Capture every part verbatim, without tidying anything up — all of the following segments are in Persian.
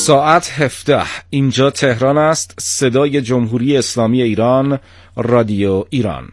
ساعت هفده. اینجا تهران است. صدای جمهوری اسلامی ایران، رادیو ایران.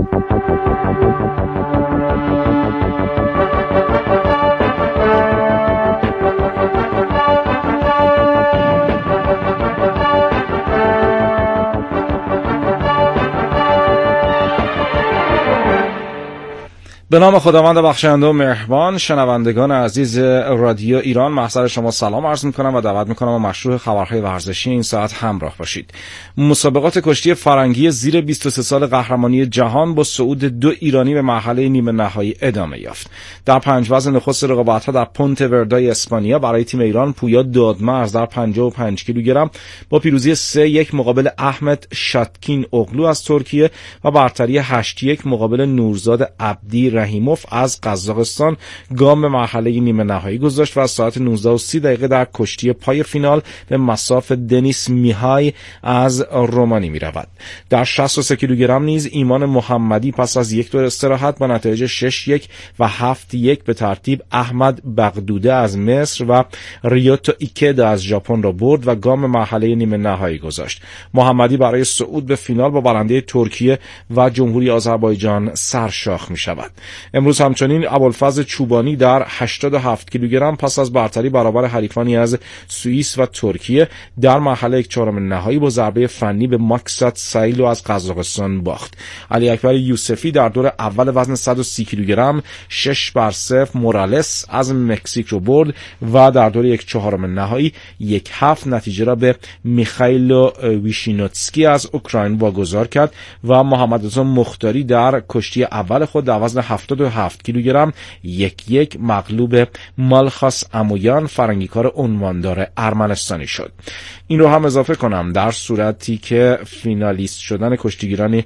به نام خداوند بخشنده و مهربان. شنوندگان عزیز رادیو ایران، محضر شما سلام عرض میکنم و دعوت میکنم و مشروع خبرهای ورزشی این ساعت همراه باشید. مسابقات کشتی فرنگی زیر بیست و سه سال قهرمانی جهان با صعود دو ایرانی به مرحله نیمه نهایی ادامه یافت. در پنج وزن نخست رقابت‌ها در پونت وردای اسپانیا برای تیم ایران پویا دادمرز در پنجاه و پنج کیلوگرم با پیروزی سه یک مقابل احمد شاتکین اغلو از ترکیه و برتری هشت یک مقابل نورزاد عبدی رحیموف از قزاقستان گام به مرحله نیمه نهایی گذاشت و از ساعت نوزده و سی دقیقه در کشتی پای فینال به مصاف دنیس میهای از رومانی می رود. در شصت و سه کیلوگرم نیز ایمان محمدی پس از یک دور استراحت با نتایج شش یک و هفت یک به ترتیب احمد بغدوده از مصر و ریوتو ایکدا از ژاپن را برد و گام مرحله نیمه نهایی گذاشت. محمدی برای صعود به فینال با برنده ترکیه و جمهوری آذربایجان سرشاخ می شود. امروز همچنین ابوالفضل چوبانی در هشتاد و هفت کیلوگرم پس از برتری برابر حریفانی از سوئیس و ترکیه در مرحله یک چهارم نهایی با ضربه فنی به ماکسات سایلو از قزاقستان باخت. علی اکبر یوسفی در دور اول وزن صد و سی کیلوگرم شش بر صفر مورالس از مکزیک رو برد و در دور یک چهارم نهایی یک هفت نتیجه را به میخائیل ویشینوتسکی از اوکراین واگذار کرد و محمد رضا مختاری در کشتی اول خود در وزن هفتاد و هفت کیلوگرم یک یک مغلوب مالخاس امویان فرنگیکار عنواندار ارمنستانی شد. این رو هم اضافه کنم در صورتی که فینالیست شدن کشتیگیرانی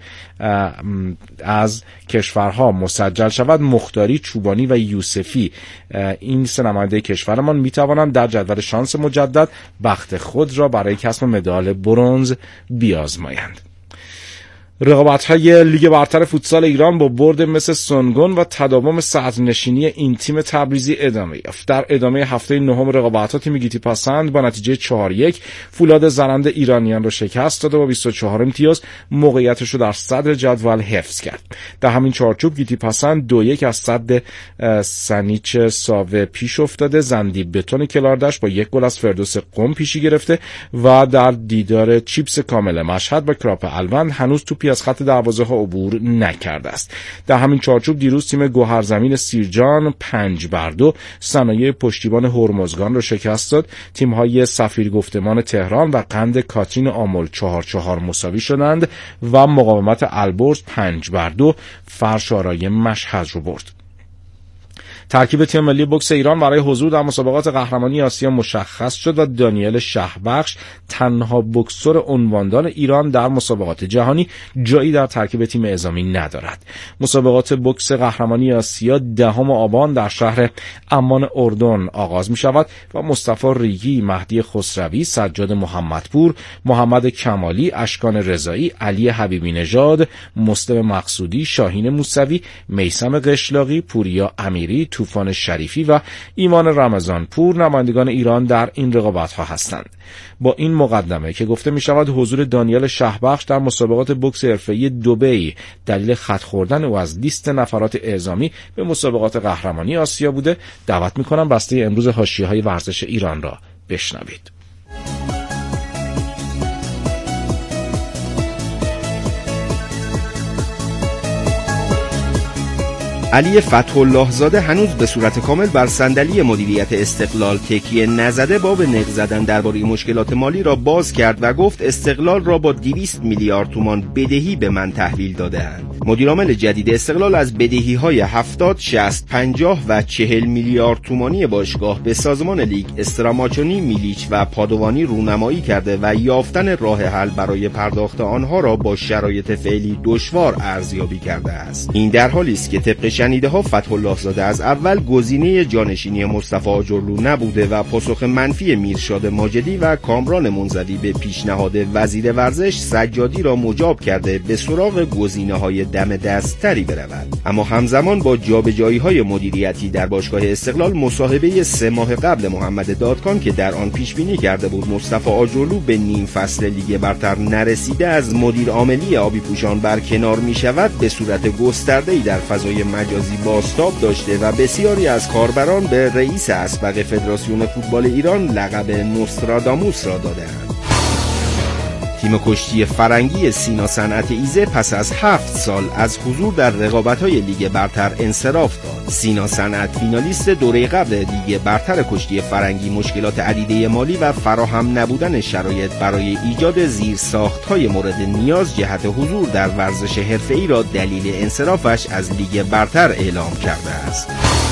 از کشورها مسجل شود، مختاری، چوبانی و یوسفی این سه نماینده کشورمان می توانند در جدول شانس مجدد بخت خود را برای کسب مدال برنز بیازمایند. رقابت‌های لیگ برتر فوتسال ایران با برد مثل سنگون و تداوم صدرنشینی این تیم تبریزی ادامه یافت. در ادامه هفته نهم رقابت‌ها تیم گیتی پسند با نتیجه چهار یک فولاد زرند ایرانیان را شکست داد و با بیست و چهار امتیاز موقعیتش رو در صدر جدول حفظ کرد. در همین چارچوب گیتی پسند دو یک از صد سنیچ ساوه پیش افتاده. زندیب بتون کلاردش با یک گل از فردوس قم پیشی گرفته و در دیدار چیپس کامل مشهد با کراپ الوند هنوز توپ از خط دروازه ها عبور نکرده است. در همین چارچوب دیروز تیم گوهرزمین سیرجان پنج بر دو صنایع پشتیبان هرمزگان را شکست داد. تیم های سفیر گفتمان تهران و قند کاترین آمل چهار چهار مساوی شدند و مقاومت البرز پنج بر دو فرشارای مشهد رو برد. ترکیب تیم ملی بوکس ایران برای حضور در مسابقات قهرمانی آسیا مشخص شد و دانیل شهبخش تنها بوکسور عنواندار ایران در مسابقات جهانی جایی در ترکیب تیم اعزامی ندارد. مسابقات بوکس قهرمانی آسیا دهم آبان در شهر عمان اردن آغاز می شود و مصطفی ریگی، مهدی خسروی، سجاد محمدپور، محمد کمالی، اشکان رضایی، علی حبیبی نژاد، مسلم مقصودی، شاهین موسوی، میثم قشلاقی، پوریا امیری، طوفان شریفی و ایمان رمضان پور نمایندگان ایران در این رقابت‌ها هستند. با این مقدمه که گفته می شود حضور دانیال شهبخش در مسابقات بوکس حرفه‌ای دبی دلیل خط خوردن او از لیست نفرات اعزامی به مسابقات قهرمانی آسیا بوده، دعوت می کنم بسته امروز حاشیه‌های ورزش ایران را بشنوید. علی فتح‌الله زاده هنوز به صورت کامل بر صندلی مدیریت استقلال تکیه نزده باب نق زدن درباره مشکلات مالی را باز کرد و گفت استقلال را با دویست میلیارد تومان بدهی به من تحویل داده‌اند. مدیرعامل جدید استقلال از بدهی‌های هفتاد، شصت، پنجاه و چهل میلیارد تومانی باشگاه به سازمان لیگ استراماچونی، میلیچ و پادوانی رونمایی کرده و یافتن راه حل برای پرداخت آنها را با شرایط فعلی دشوار ارزیابی کرده است. این در حالی است که طبق شنیده‌ها فتح الله زاده از اول گزینه جانشینی مصطفی آجرلو نبوده و پاسخ منفی میرشاد ماجدی و کامران منزوی به پیشنهاد وزیر ورزش سجادی را مجاب کرده به سراغ گزینه‌های دم دست‌تری برود. اما همزمان با جابجایی‌های مدیریتی در باشگاه استقلال، مصاحبه سه ماه قبل محمد دادکان که در آن پیش بینی کرده بود مصطفی آجرلو به نیم فصل لیگ برتر نرسیده از مدیر عاملی آبی پوشان برکنار می شود، به صورت گسترده‌ای در فضای مجازی بازتاب داشته و بسیاری از کاربران به رئیس اسبق فدراسیون فوتبال ایران لقب نوستراداموس را داده‌اند. تیم کشتی فرنگی سینا صنعت ایزه پس از هفت سال از حضور در رقابت‌های لیگ برتر انصراف داد. سینا صنعت فینالیست دوره قبل لیگ برتر کشتی فرنگی مشکلات عدیده مالی و فراهم نبودن شرایط برای ایجاد زیرساخت‌های مورد نیاز جهت حضور در ورزش حرفه‌ای را دلیل انصرافش از لیگ برتر اعلام کرده است.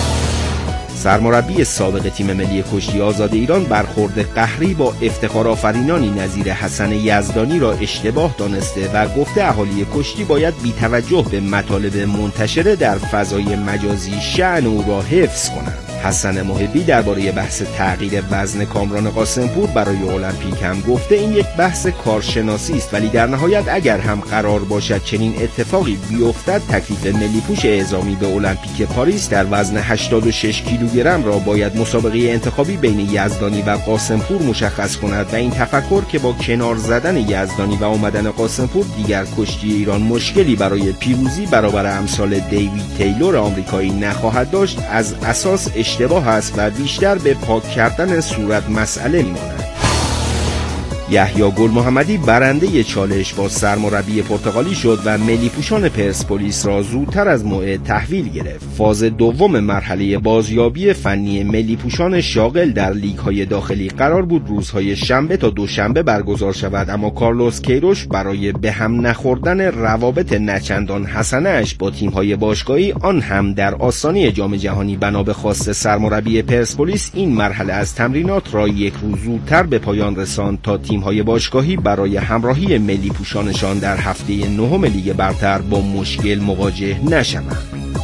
سرمربی سابق تیم ملی کشتی آزاد ایران برخورد قهری با افتخارآفرینانی نظیر حسن یزدانی را اشتباه دانسته و گفته اهالی کشتی باید بی توجه به مطالب منتشره در فضای مجازی شأن او را حفظ کنند. حسن محبی درباره بحث تغییر وزن کامران قاسمپور برای المپیک هم گفته این یک بحث کارشناسی است، ولی در نهایت اگر هم قرار باشد چنین اتفاقی بیفتد، تکلیف ملی پوش اعزامی به المپیک پاریس در وزن هشتاد و شش کیلوگرم را باید مسابقه انتخابی بین یزدانی و قاسمپور مشخص کند و این تفکر که با کنار زدن یزدانی و آمدن قاسمپور دیگر کشتی ایران مشکلی برای پیروزی برابر امثال دیوید تیلور آمریکایی نخواهد داشت، از اساس اشتباه است و بیشتر به پاک کردن صورت مسئله میماند. یحیی گل محمدی برنده چالش با سرمربی پرتغالی شد و ملی پوشان پرسپولیس را زودتر از موعد تحویل گرفت. فاز دوم مرحله بازیابی فنی ملی پوشان شاغل در لیگ‌های داخلی قرار بود روزهای شنبه تا دوشنبه برگزار شود، اما کارلوس کیروش برای به هم نخوردن روابط نچندان حسنه اش با تیم‌های باشگاهی، آن هم در آستانه جام جهانی بنا به خواست سرمربی پرسپولیس، این مرحله از تمرینات را یک روز زودتر به پایان رساند تا تیم‌های باشگاهی برای همراهی ملی پوشانشان در هفته نهم لیگ برتر با مشکل مواجه نشوند.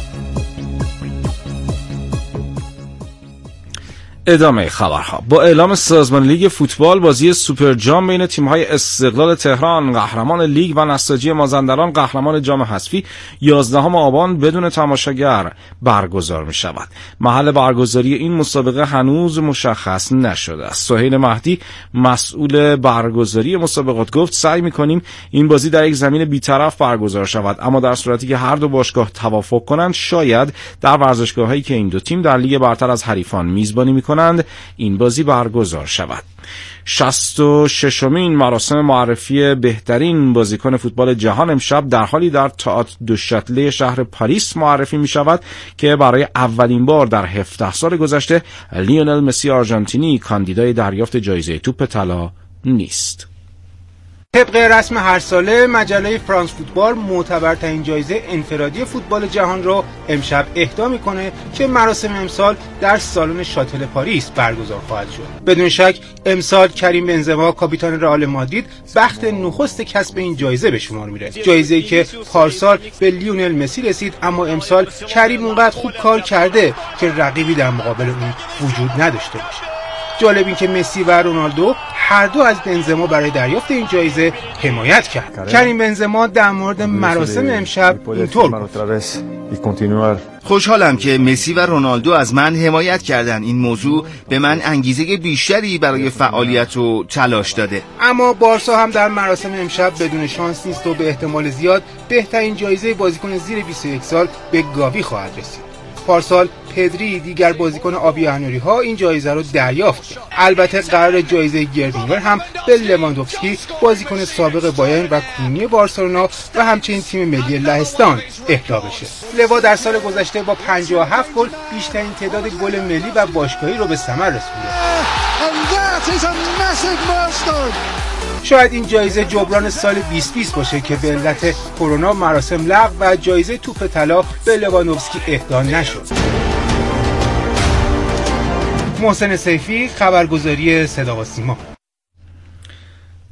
ادامه خبرها. با اعلام سازمان لیگ فوتبال، بازی سوپر جام بین تیم‌های استقلال تهران قهرمان لیگ و نساجی مازندران قهرمان جام حذفی یازدهم آبان بدون تماشاگر برگزار می‌شود. محل برگزاری این مسابقه هنوز مشخص نشده است. سهیل مهدی مسئول برگزاری مسابقات گفت سعی می‌کنیم این بازی در یک زمین بی‌طرف برگزار شود، اما در صورتی که هر دو باشگاه توافق کنند شاید در ورزشگاه‌هایی که این دو تیم در لیگ برتر از حریفان میزبانی می‌کنند این بازی برگزار شود. شصت و ششمین مراسم معرفی بهترین بازیکن فوتبال جهان امشب در حالی در تئاتر دو شاتله شهر پاریس معرفی می شود که برای اولین بار در هفده سال گذشته لیونل مسی آرژانتینی کاندیدای دریافت جایزه توپ طلا نیست. طبق رسم هر ساله مجله فرانس فوتبال معتبرترین جایزه انفرادی فوتبال جهان را امشب اهدا میکنه که مراسم امسال در سالن شاتل پاریس برگزار خواهد شد. بدون شک امسال کریم بنزما کاپیتان رئال مادرید بخت نخست کسب این جایزه به شمار میره. جایزه‌ای که پارسال به لیونل مسی رسید، اما امسال کریم اونقدر خوب کار کرده که رقیبی در مقابل اون وجود نداشته باشه. جالب این که مسی و رونالدو هر دو از بنزما برای دریافت این جایزه حمایت کرد. کریم بنزما در مورد مراسم امشب اینطور گفت: خوشحالم که مسی و رونالدو از من حمایت کردن. این موضوع به من انگیزه بیشتری برای فعالیت و تلاش داده. اما بارسا هم در مراسم امشب بدون شانس نیست و به احتمال زیاد بهترین جایزه بازیکن زیر بیست و یک سال به گاوی خواهد رسید. پارسال پدری دیگر بازیکن آبی احنوری ها این جایزه رو دریافت کرد. البته قرار جایزه گردینور هم به لواندوفسکی بازیکن سابق بایرن و کنونی بارسلونا و همچنین تیم ملی لهستان اهدا بشه. لوا در سال گذشته با پنجاه و هفت گل بیشترین تعداد گل ملی و باشگاهی رو به ثمر رسونده. شاید این جایزه جبران سال بیست بیست باشه که به علت کرونا مراسم لغو و جایزه توپ طلا به لواندوفسکی اهدا نشد. محسن سیفی، خبرگزاری صدا و سیما.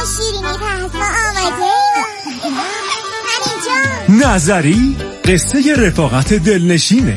شیرینی پس ما آماده ایم. نظری قصه رفاقت دلنشینه.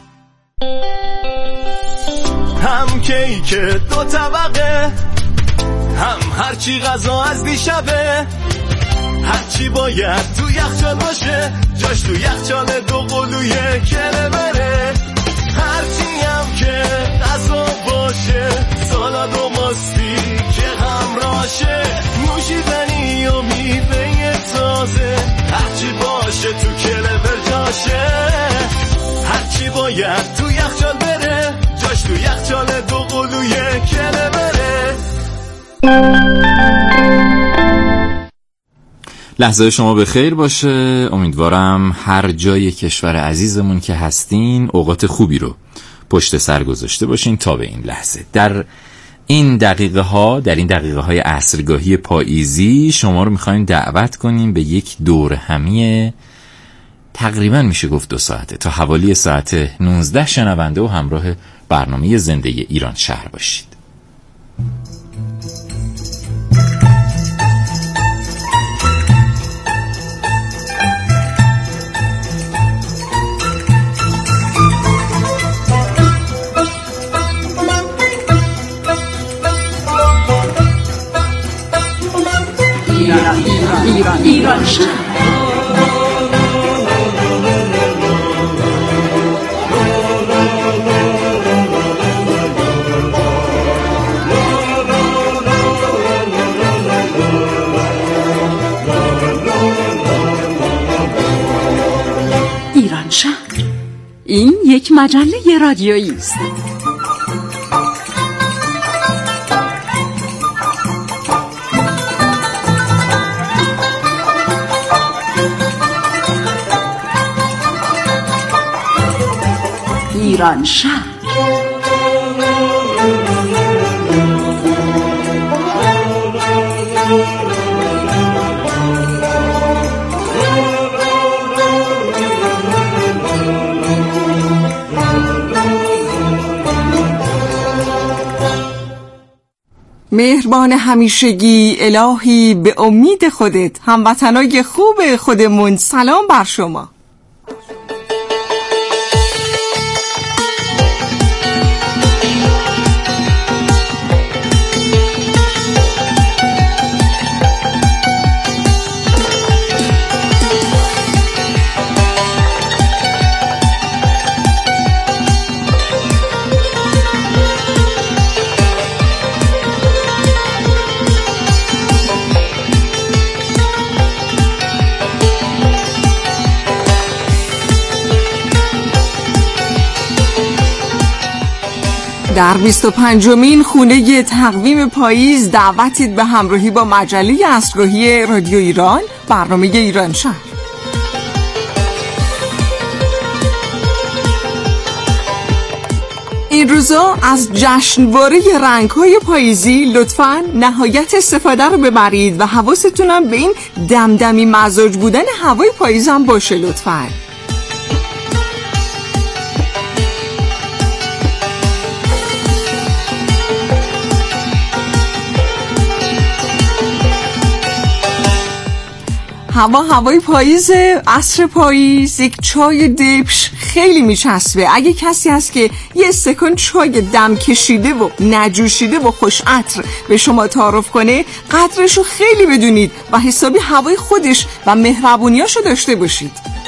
هم کیک دو طبقه، هم هرچی غذا از دیشبه، هرچی باید تو یخچال باشه جاش تو یخچال دو قلوی کله بره. هرچی هم که غذا باشه سالاد و ماستی که همراشه، نوشیدنی و میوه تازه، هرچی باشه تو کله بر جاشه. هرچی باید تو یخچال بره جاش تو یخچال دو قلوی کله بره. لحظه شما به خیر باشه. امیدوارم هر جای کشور عزیزمون که هستین اوقات خوبی رو پشت سر گذاشته باشین تا به این لحظه. در این دقیقه ها در این دقیقه های عصرگاهی پاییزی شما رو میخوایم دعوت کنیم به یک دور همی تقریبا میشه گفت دو ساعته تا حوالی ساعت نوزده شنونده و همراه برنامه زنده ایران شهر باشید. ایران ایران ایران شهر. ایران شهر این یک مجله رادیویی است. ایران شهر مهربان همیشگی الهی به امید خودت، هموطنای خوب خودمون، سلام بر شما. در بیست و پنجمین خونه تقویم پاییز دعوتید به همراهی با مجله عصرگاهی رادیو ایران، برنامه ایران شهر. این روزا از جشنواره رنگ‌های پاییزی لطفاً نهایت استفاده رو ببرید و حواستونم به این دمدمی مزاج بودن هوای پاییز هم باشه لطفاً. هوا هوای پاییز، عصر پاییز، یک چای دبش خیلی میچسبه. اگه کسی هست که یه استکان چای دم کشیده و نجوشیده و خوش عطر به شما تعارف کنه، قدرشو خیلی بدونید و حسابی هوای خودش و مهربونیاشو داشته باشید.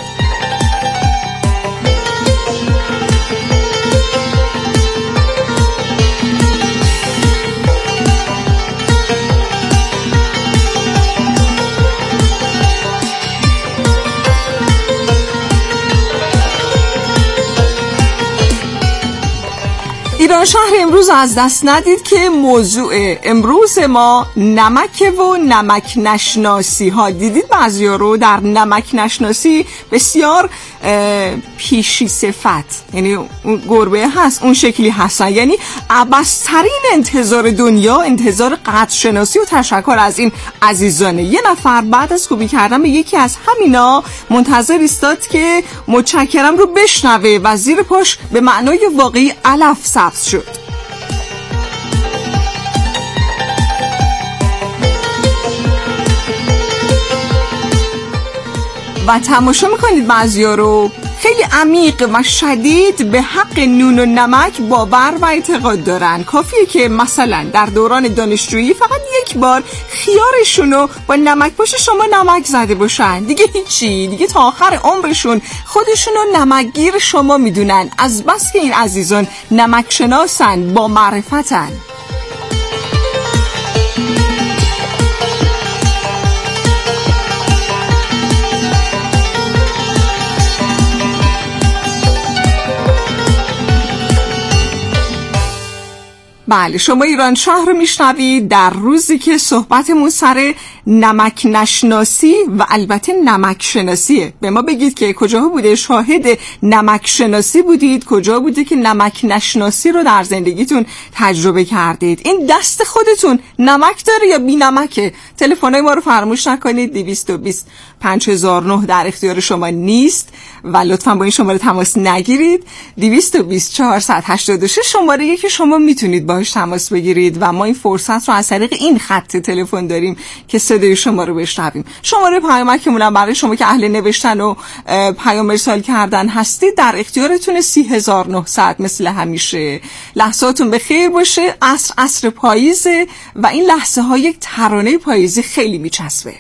ایران شهر امروز از دست ندید که موضوع امروز ما نمک و نمک نشناسی ها. دیدید بعضیا رو در نمک نشناسی بسیار پیشی صفت، یعنی اون گربه هست اون شکلی هستن، یعنی عبث‌ترین انتظار دنیا انتظار قدر شناسی و تشکر از این عزیزانه. یه نفر بعد از خوبی کردن به یکی از همینا منتظر ایستاد که متشکرم رو بشنوه و زیر پاش به معنای واقعی علف سبز شد. و تماشا میکنید بعضیا رو خیلی عمیق و شدید به حق نون و نمک باور و اعتقاد دارن. کافیه که مثلا در دوران دانشجویی فقط یک بار خیارشونو با نمک پاش شما نمک زده باشن، دیگه هیچی، دیگه تا آخر عمرشون خودشونو نمکگیر شما میدونن، از بس که این عزیزان نمک شناسن، با معرفتن. بله، شما ایران شهر رو میشنوید در روزی که صحبتمون سر نمک نشناسی و البته نمک شناسیه. به ما بگید که کجا بوده شاهد نمک شناسی بودید، کجا بوده که نمک نشناسی رو در زندگیتون تجربه کردید. این دست خودتون نمک داره یا بی نمکه؟ تلفن‌های ما رو فراموش نکنید. دویست و بیست پنج هزار و نه در اختیار شما نیست و لطفاً با این شماره تماس نگیرید. دویست و بیست چهارصد و هشتاد و شش شماره که شما میتونید باهاش تماس بگیرید و ما این فرصت رو از طریق این خط تلفن داریم که صدای شما رو بشنویم. شماره پیامکمون هم برای شما که اهل نوشتن و پیام ارسال کردن هستید در اختیارتون سی هزار و نهصد. مثل همیشه لحظاتون بخیر باشه. عصر عصر پاییزه و این لحظه ها یک ترانه پاییزی خیلی میچسبه.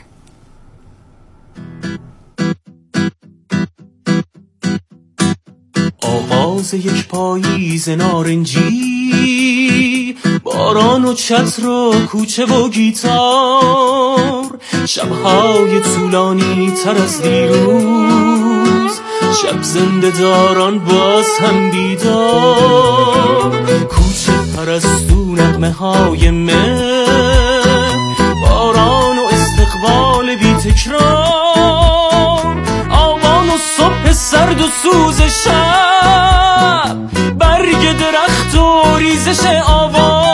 آغاز یک پاییز نارنجی، باران و چتر و کوچه و گیتار، شبهای طولانی تر از دیروز، شب زنده داران باز هم بیدار، کوچه پرستو نغمه های مه، باران و استقبال بی تکرار، آوان و صبح سرد و سوز شب، برگ درخت و ریزش آوان.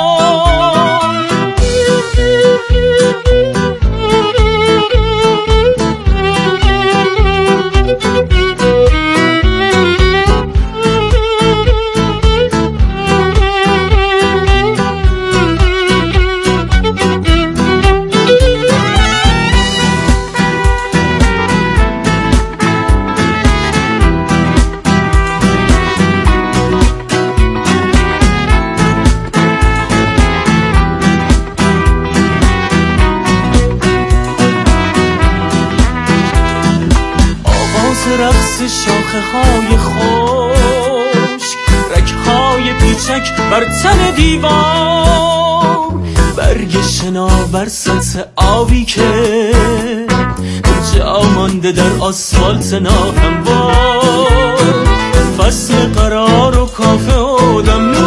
رقص شاخه های خشک، رگ های پیچک بر تن دیوار، برگ شناور سطح آبی که جا مانده در آسفالت ناهموار، فصل قرار و کافه و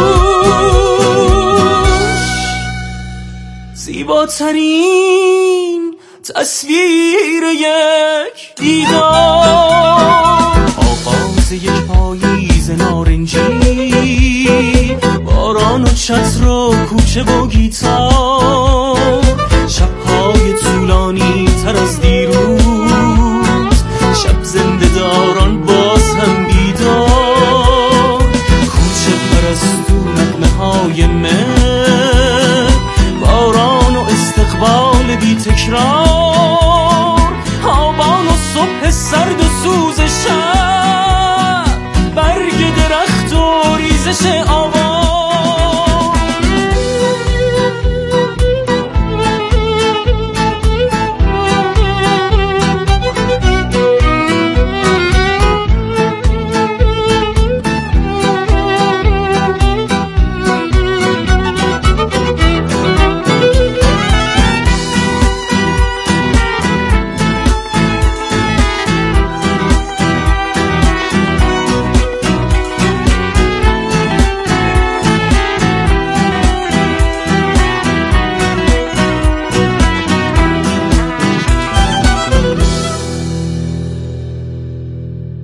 دمنوش، زیباترین تصویر یک دیدار. آغاز یک پاییز نارنجی، باران و چتر و کوچه و گیتار، شبهای طولانی تر از دیروز، شب زنده داران باز هم بیدار، کوچه پرستو نغمه های مه، باران و استقبال بی تکرار، آبان و صبح سرد و سوز شب، برگ درخت و ریزش آوان.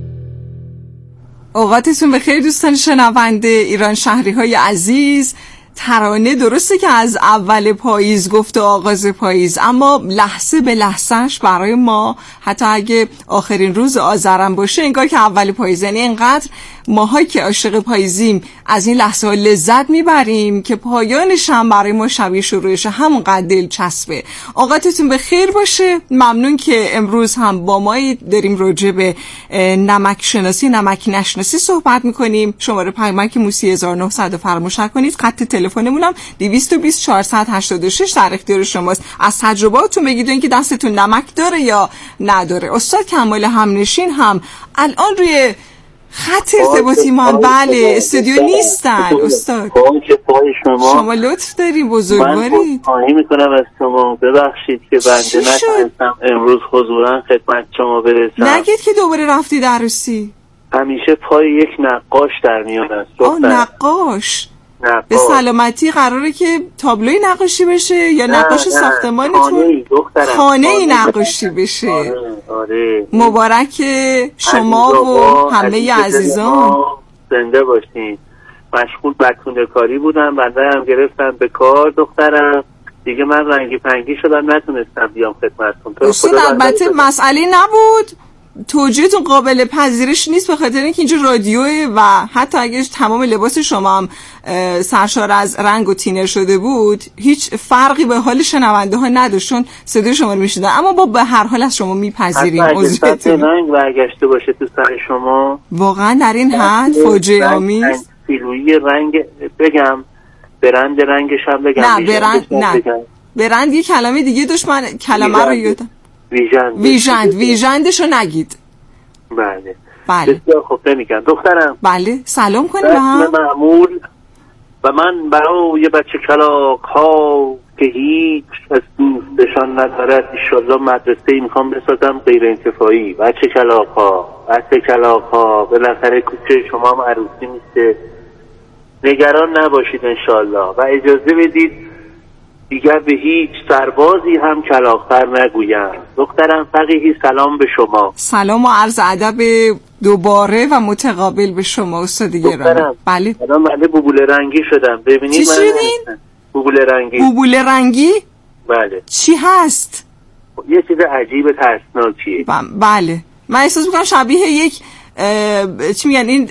اوقاتتون بخیر دوستان شنونده ایران شهری های عزیز. ترانه درسته که از اول پاییز گفت و آغاز پاییز، اما لحظه به لحظهش برای ما حتی اگه آخرین روز آذرم باشه انگار که اول پاییز، یعنی اینقدر ماهایی که عاشق پاییزیم از این لحظه ها لذت میبریم که پایانش هم برای ما شبیه شروعش همونقدر دلچسبه. اوقاتتون به خیر باشه. ممنون که امروز هم با ما داریم راجع به نمک شناسی نمک نشناسی صحبت میکنیم. شماره پیامک موسی هزار و نهصد فراموش نکنید. خط تلفنمون هم دویست و بیست چهارصد و هشتاد و شش در اختیار شماست. از تجربهاتون بگید اینکه دستتون نمک داره یا نداره. استاد کمال همنشین هم الان روی خط ارتباطی ما بله استودیو نیستن. استاد شما شما لطف دارین، بزرگوارید. من خواهی میکنم از شما ببخشید که بنده نتونستم امروز حضورا خدمت شما برسم. نگید که دوباره رفتی عروسی. همیشه پای یک نقاش در میان است. آه نقاش. نقاش به سلامتی قراره که تابلوی نقاشی بشه یا نقاش ساختمانتون؟ خانه ای نقاشی بشه. آره آره. مبارک شما و همه عزیزان. زنده باشین. مشغول بتونه کاری بودم، بنده هم گرفتم به کار دخترم دیگه. من رنگی پنگی شدم نتونستم بیام خدمتتون. اصلا البته مسئله نبود، توجیهتون قابل پذیرش نیست به خاطر اینکه اینجا رادیوه و حتی اگه تمام لباس شما هم سرشار از رنگ و تینر شده بود هیچ فرقی به حال شنونده ها نداشت چون صدای شما رو میشنیدن، اما با به هر حال از شما میپذیریم. حتی رنگ برگشته باشه تو سر شما واقعا در این حد فاجعه آمیز. سیلویی رنگ بگم، برند رنگش هم بگم. نه برند نه برند یه کلمه دیگه داشت، من کلمه رو یادم. ویژند ویژند ویژندشو نگید. بله بله بسیار خوب نمیگن دخترم. بله سلام کنیم به هم. معمول و من برای یه بچه کلاق ها که هیچ از دوستشان ندارد ایشالله مدرسه ای میخوام بسازم غیر انتفاعی. بچه کلاق ها بچه کلاق ها بالاخره کوچه شما هم عروسی میسته، نگران نباشید انشالله و اجازه بدید دیگر به هیچ سربازی هم کلاغ‌تر نگویم. دخترم فقیهی سلام به شما. سلام و عرض ادب دوباره و متقابل به شما استاد گرامی. بله الان بنده بوبوله رنگی شدم. ببینید چی شدین؟ بوبوله رنگی. بوبوله رنگی؟ بله. چی هست؟ یه چیز عجیب ترسناکیه. بله من احساس میکنم شبیه یک چی میگن این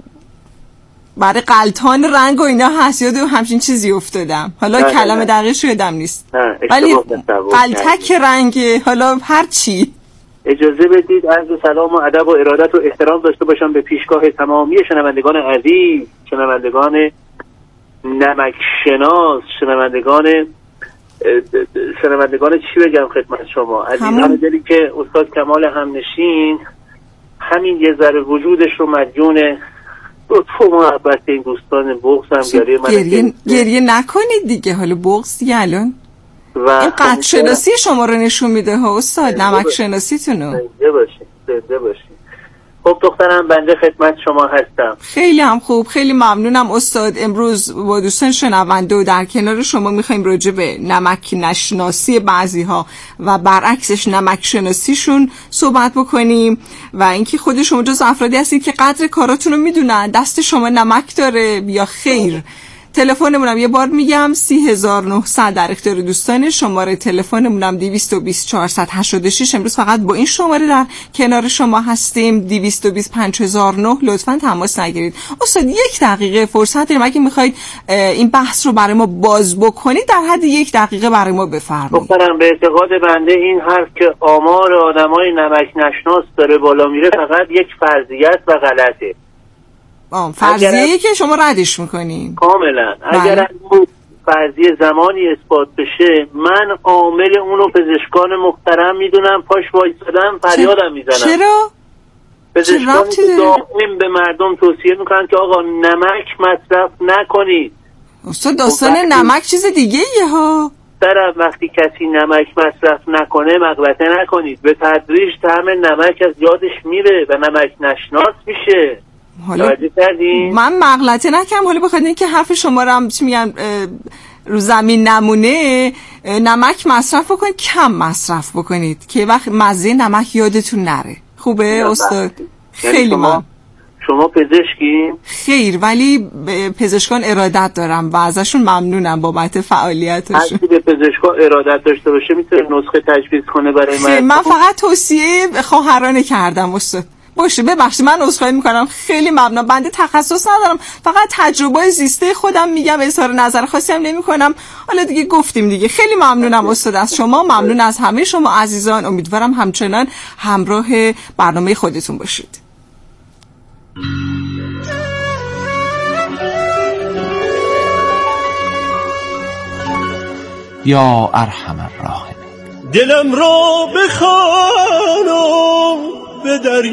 برای قلتان رنگ و اینا هست، یاد همچین چیزی افتادم. حالا نه کلمه نه. دقیقش یادم نیست ولی قلتک رنگ حالا هر چی. اجازه بدید عرض سلام و ادب و ارادت و احترام داشته باشم به پیشگاه تمامی شنوندگان عزیز، شنوندگان نمک شناس، شنوندگان شنوندگان چی بگم خدمت شما عزیزان دلی که استاد کمال همنشین همین یه ذره وجودش رو مدیون لطف و محبت این دوستان بغض هم گریه من گریه, گریه نکنید دیگه. حالا بغض دیگه الان این قد شناسی شما رو نشون میده ها استاد، نمک شناسیتونو. زنده باشین زنده باشین. خب دخترم بنده خدمت شما هستم. خیلی هم خوب، خیلی ممنونم استاد. امروز با دوستان شنونده و در کنار شما میخوایم راجع به نمک نشناسی بعضی ها و برعکسش نمک شناسیشون صحبت بکنیم و اینکه خود شما جز افرادی هستید که قدر کاراتون رو میدونن، دست شما نمک داره یا خیر. تلفنمونم یه بار میگم سی هزار و نهصد در اختیار دوستان. شماره تلفنمونم دویست و بیست چهارصد و هشتاد و شش. امروز فقط با این شماره در کنار شما هستیم. دویست و بیست پنج هزار و نه. لطفاً تماس نگیرید. استاد یک دقیقه فرصت داریم اگه میخواید این بحث رو برای ما باز بکنید در حد یک دقیقه برای ما بفرمایید. دخترم به اعتقاد بنده این حرف که آمار آدمای نمک نشناس داره بالا میره فقط یک فرضیت و غلطه. فرضیه‌ای که شما ردش میکنین کاملا. اگر اون فرضیه زمانی اثبات بشه من عامل اونو پزشکان محترم میدونم، پاش وایسادم فریادم میزنم. چرا؟ پزشکان دائم به مردم توصیه میکنن که آقا نمک مصرف نکنید. استاد داستان نمک چیز دیگه ایه ها. در وقتی کسی نمک مصرف نکنه مغلطه نکنید، به تدریج طعم نمک از یادش میره و نمک نشناس میشه. حالا من مغلطه نکنم، حالا بخاطر اینکه حرف شما رو هم چی میگن رو زمین نمونه، نمک مصرف بکنید، کم مصرف بکنید که وقت مزه نمک یادتون نره. خوبه استاد؟ خیلی ممنون. شما پزشکی؟ خیر، ولی پزشکان ارادت دارم و ازشون ممنونم بابت فعالیتشون. هر کی به پزشکان ارادت داشته باشه میتونه نسخه تجویز کنه برای من. من فقط توصیه خواهرانه کردم استاد. باشه ببخشید، من عذرخواهی میکنم، خیلی ممنون. بنده تخصص ندارم، فقط تجربه زیسته خودم میگم، اظهار نظر خاصی هم نمیکنم. حالا دیگه گفتیم دیگه. خیلی ممنونم استاد از شما، ممنون از همه شما عزیزان. امیدوارم همچنان همراه برنامه خودتون باشید. یا ارحم الراحمین. دلم را بخوانم به دریا